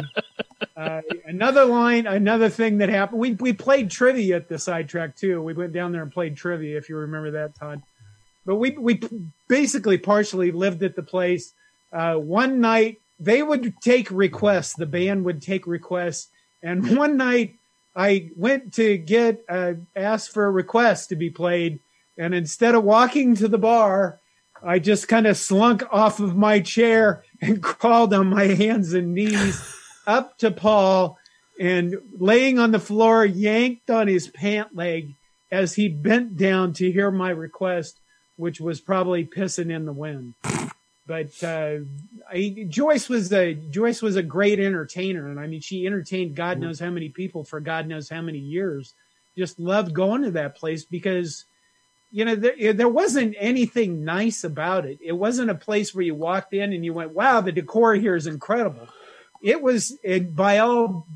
S4: Another thing that happened, we played trivia at the Sidetrack too. We went down there and played trivia, if you remember that, Todd. But we basically partially lived at the place. One night they would take requests. The band would take requests. And one night I went to get asked for a request to be played. And instead of walking to the bar, I just kind of slunk off of my chair and crawled on my hands and knees up to Paul and laying on the floor, yanked on his pant leg as he bent down to hear my request, which was probably pissing in the wind. But Joyce was a great entertainer, and I mean, she entertained God knows how many people for God knows how many years. Just loved going to that place because, there wasn't anything nice about it. It wasn't a place where you walked in and you went, "Wow, the decor here is incredible." It was, by all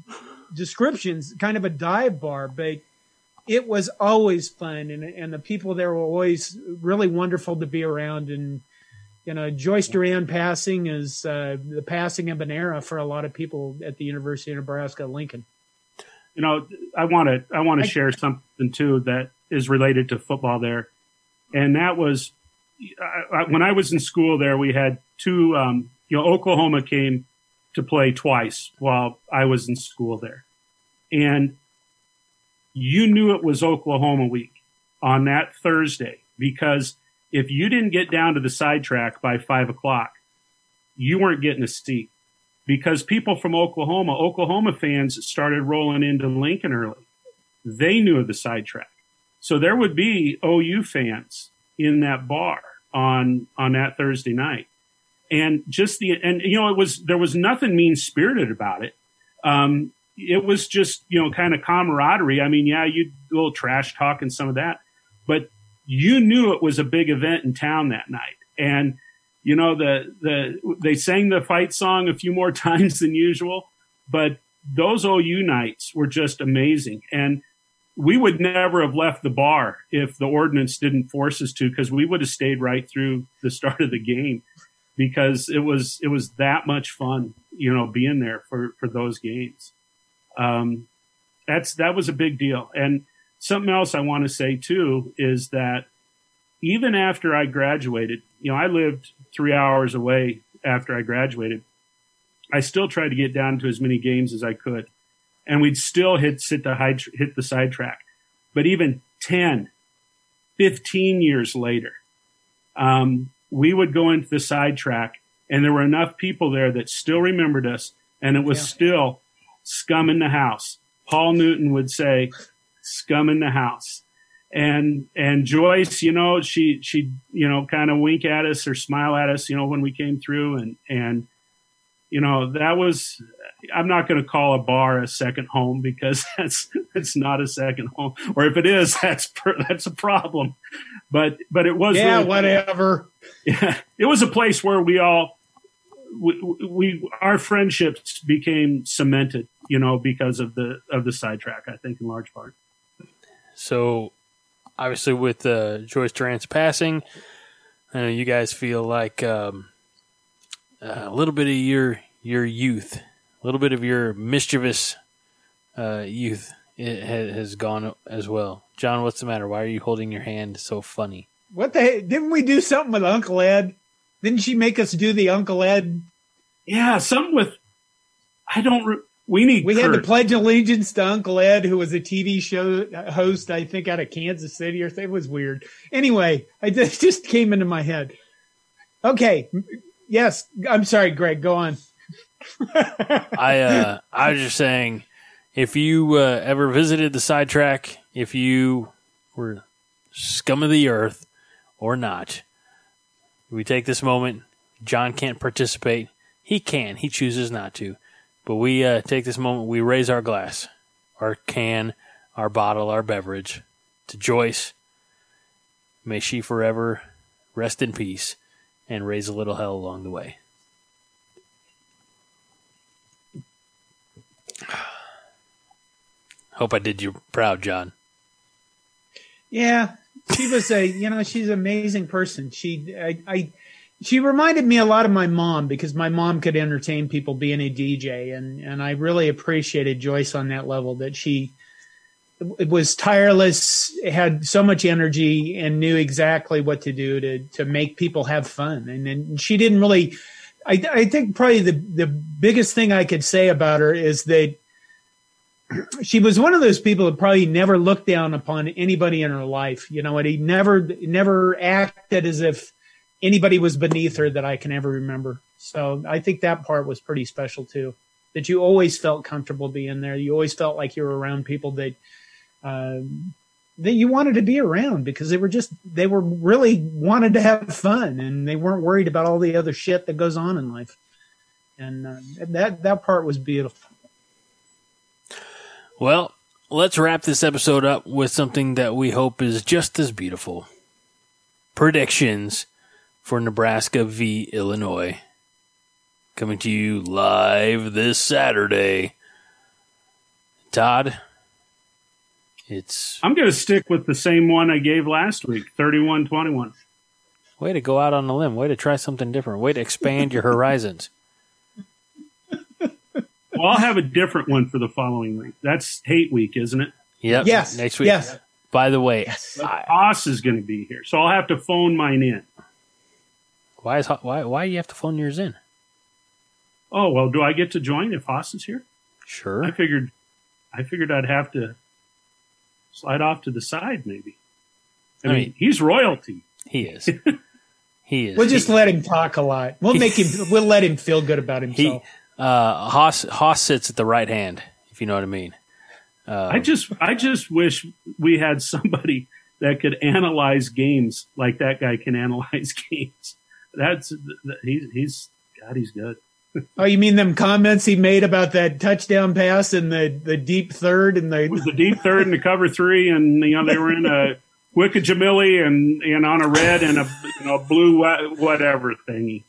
S4: descriptions, kind of a dive bar, but it was always fun, and the people there were always really wonderful to be around. And Joyce Duran passing is the passing of an era for a lot of people at the University of Nebraska-Lincoln.
S5: I want to share something too that is related to football there, and that was when I was in school there. We had two. Oklahoma came to play twice while I was in school there, and you knew it was Oklahoma week on that Thursday, because if you didn't get down to the sidetrack by 5:00, you weren't getting a seat, because people from Oklahoma fans started rolling into Lincoln early. They knew of the sidetrack. So there would be OU fans in that bar on that Thursday night. And there was nothing mean spirited about it. It was just, kind of camaraderie. I mean, yeah, you a little trash talk and some of that, but you knew it was a big event in town that night. And, they sang the fight song a few more times than usual, but those OU nights were just amazing. And we would never have left the bar if the ordinance didn't force us to, because we would have stayed right through the start of the game, because it was that much fun, being there for those games. That was a big deal. And something else I want to say too is that even after I graduated, I lived 3 hours away after I graduated. I still tried to get down to as many games as I could, and we'd still hit the sidetrack. But even 10, 15 years later, we would go into the sidetrack, and there were enough people there that still remembered us, and it was still scum in the house. Paul Newton would say, "Scum in the house." And Joyce, she kind of wink at us or smile at us, when we came through, and that was, I'm not going to call a bar a second home, because it's not a second home, or if it is, that's a problem. But it was,
S4: really, whatever.
S5: Yeah, it was a place where our friendships became cemented, because of the sidetrack, I think, in large part.
S3: So, obviously, with Joyce Duran's passing, I know you guys feel like a little bit of your youth, a little bit of your mischievous youth has gone as well. John, what's the matter? Why are you holding your hand so funny?
S4: What the heck? Didn't we do something with Uncle Ed? Didn't she make us do the Uncle Ed?
S5: Yeah, something with, we
S4: had to pledge allegiance to Uncle Ed, who was a TV show host, I think, out of Kansas City, or it was weird. Anyway, it just came into my head. Okay. Yes. I'm sorry, Greg, go on.
S3: I was just saying, if you ever visited the sidetrack, if you were scum of the earth or not, we take this moment. John can't participate. He can. He chooses not to. But we take this moment. We raise our glass, our can, our bottle, our beverage to Joyce. May she forever rest in peace and raise a little hell along the way. Hope I did you proud, John.
S4: Yeah, she was she's an amazing person. She reminded me a lot of my mom, because my mom could entertain people being a DJ, and I really appreciated Joyce on that level, that she was tireless, had so much energy, and knew exactly what to do to make people have fun. And she didn't really, I think probably the biggest thing I could say about her is that she was one of those people that probably never looked down upon anybody in her life. And he never acted as if anybody was beneath her that I can ever remember. So I think that part was pretty special too, that you always felt comfortable being there. You always felt like you were around people that you wanted to be around, because they were really wanted to have fun, and they weren't worried about all the other shit that goes on in life. And that part was beautiful.
S3: Well, let's wrap this episode up with something that we hope is just as beautiful. Predictions for Nebraska v. Illinois. Coming to you live this Saturday. Todd.
S5: I'm going to stick with the same one I gave last week, 31-21.
S3: Way to go out on a limb. Way to try something different. Way to expand your horizons.
S5: Well, I'll have a different one for the following week. That's hate week, isn't it?
S3: Yep.
S4: Yes.
S3: Next week.
S4: Yes.
S3: By the way,
S5: Haas is going to be here, so I'll have to phone mine in.
S3: why do you have to phone yours in?
S5: Oh, well, do I get to join if Haas is here?
S3: Sure.
S5: I figured I'd have to slide off to the side, maybe. I mean, he's royalty.
S3: He is. He is.
S4: We'll just let him talk a lot. We'll let him feel good about himself.
S3: Haas sits at the right hand, if you know what I mean.
S5: I just wish we had somebody that could analyze games like that guy can analyze games. He's good.
S4: Oh, you mean them comments he made about that touchdown pass and the deep third and
S5: It was the deep third and the cover three, and they were in a Wicca Jamili and on a red and a blue whatever thingy,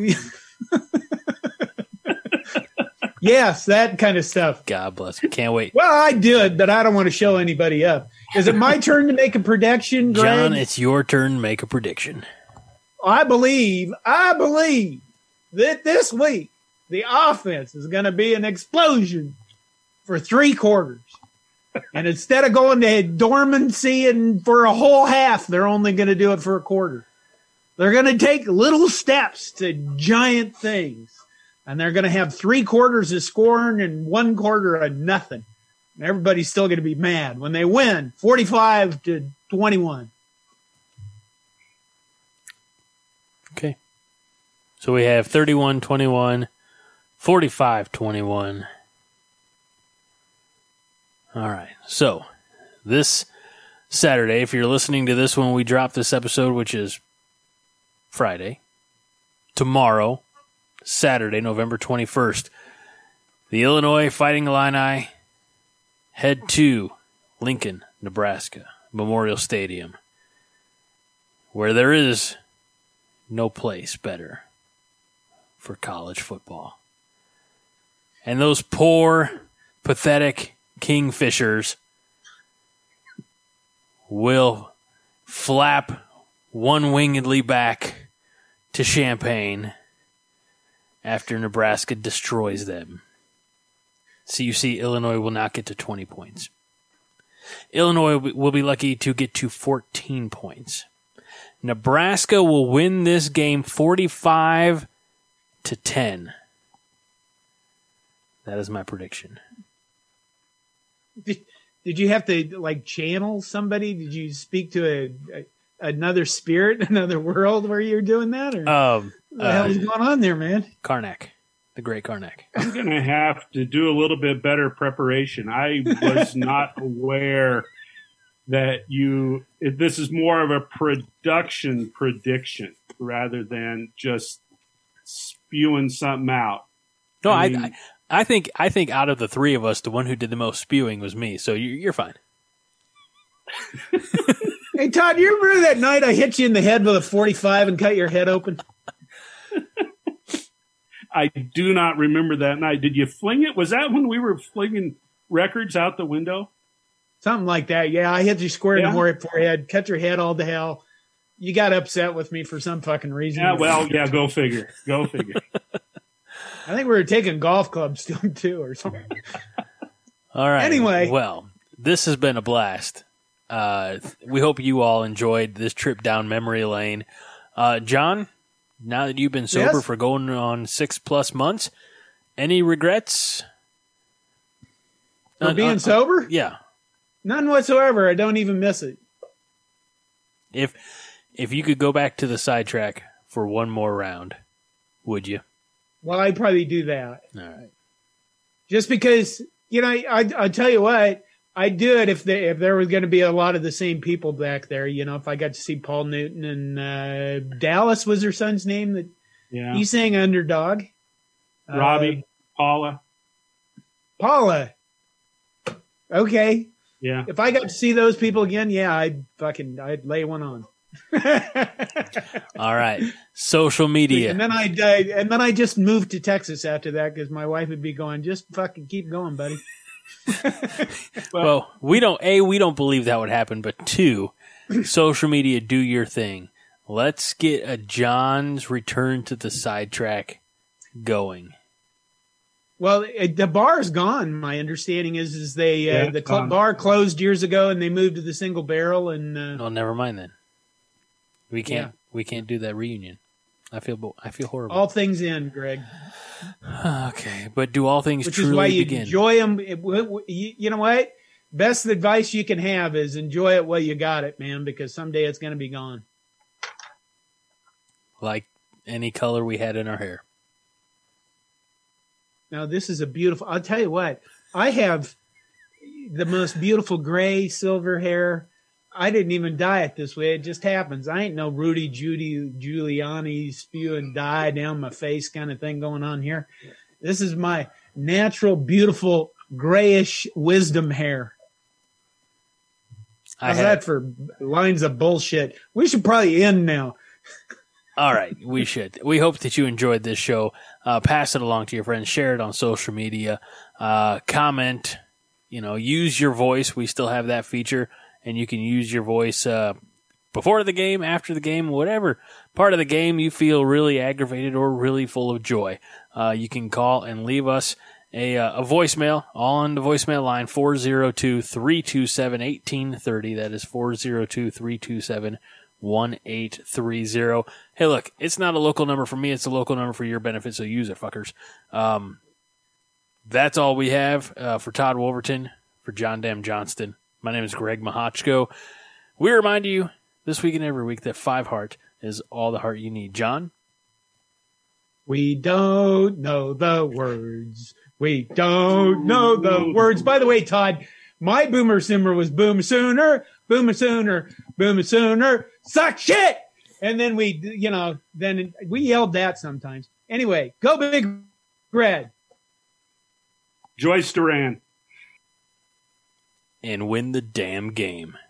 S4: Yes, that kind of stuff.
S3: God bless him. Can't wait.
S4: Well, I do it, but I don't want to show anybody up. Is it my turn to make a prediction, Greg?
S3: John, it's your turn to make a prediction.
S4: I believe that this week the offense is going to be an explosion for 3 quarters. And instead of going to dormancy and for a whole half, they're only going to do it for a quarter. They're going to take little steps to giant things. And they're going to have 3 quarters of scoring and 1 quarter of nothing. And everybody's still going to be mad when they win 45-21.
S3: Okay. So we have 31-21, 45-21. All right. So this Saturday, if you're listening to this when we drop this episode, which is Friday, tomorrow, Saturday, November 21st, the Illinois Fighting Illini head to Lincoln, Nebraska, Memorial Stadium, where there is no place better for college football. And those poor, pathetic Kingfishers will flap one-wingedly back to Champaign after Nebraska destroys them. So you see, Illinois will not get to 20 points. Illinois will be lucky to get to 14 points. Nebraska will win this game 45-10. That is my prediction.
S4: Did you have to channel somebody? Did you speak to another spirit, another world where you're doing that? Or what the hell is going on there, man?
S3: Karnak, the great Karnak.
S5: I'm going to have to do a little bit better preparation. I was not aware that this is more of a production prediction rather than just spewing something out.
S3: No, I think out of the 3 of us, the one who did the most spewing was me. So you're fine.
S4: Hey, Todd, you remember that night I hit you in the head with a 45 and cut your head open?
S5: I do not remember that night. Did you fling it? Was that when we were flinging records out the window?
S4: Something like that. Yeah, I hit you square in the forehead, cut your head all to hell. You got upset with me for some fucking reason.
S5: Yeah, well, yeah, go figure. Go figure.
S4: I think we were taking golf clubs too or something.
S3: All right.
S4: Anyway.
S3: Well, this has been a blast. We hope you all enjoyed this trip down memory lane. John, now that you've been sober for going on 6+ months, any regrets?
S4: For being sober?
S3: Yeah.
S4: None whatsoever. I don't even miss it.
S3: If you could go back to the sidetrack for one more round, would you?
S4: Well, I'd probably do that.
S3: All right.
S4: Just because, I tell you what, I'd do it if there was going to be a lot of the same people back there. If I got to see Paul Newton and Dallas was her son's name. That he sang Underdog.
S5: Robbie, Paula.
S4: Okay.
S5: Yeah.
S4: If I got to see those people again, I'd lay one on.
S3: All right. Social media.
S4: And then I just moved to Texas after that because my wife would be going, just fucking keep going, buddy.
S3: Well, we don't believe that would happen, but 2, social media, do your thing. Let's get a John's return to the sidetrack going.
S4: Well, the bar's gone. My understanding is the bar closed years ago, and they moved to the single barrel. And
S3: well, never mind then. We can't do that reunion. I feel horrible.
S4: All things end, Greg.
S3: Okay, but do all things
S4: Which
S3: truly
S4: is why you
S3: begin?
S4: enjoy them. You know what? Best advice you can have is enjoy it while you got it, man, because someday it's going to be gone.
S3: Like any color we had in our hair.
S4: Now, this is a beautiful... I'll tell you what. I have the most beautiful gray, silver hair. I didn't even dye it this way. It just happens. I ain't no Rudy Giuliani spewing dye down my face kind of thing going on here. This is my natural, beautiful, grayish wisdom hair. How's that for lines of bullshit? We should probably end now.
S3: All right, we should. We hope that you enjoyed this show. Pass it along to your friends. Share it on social media. Comment. Use your voice. We still have that feature, and you can use your voice before the game, after the game, whatever part of the game you feel really aggravated or really full of joy. You can call and leave us a voicemail on the voicemail line, 402-327-1830. That is 402-327-1830. 1830. Hey, look, it's not a local number for me. It's a local number for your benefit, so use it, fuckers. That's all we have for Todd Wolverton, for John Dam Johnston. My name is Greg Mahochko. We remind you this week and every week that 5 heart is all the heart you need. John?
S4: We don't know the words. We don't know the words. By the way, Todd, my boomer simmer was boom sooner, boom sooner, boom sooner, suck shit. And then we yelled that sometimes. Anyway, go Big Red.
S5: Joyce Duran.
S3: And win the damn game.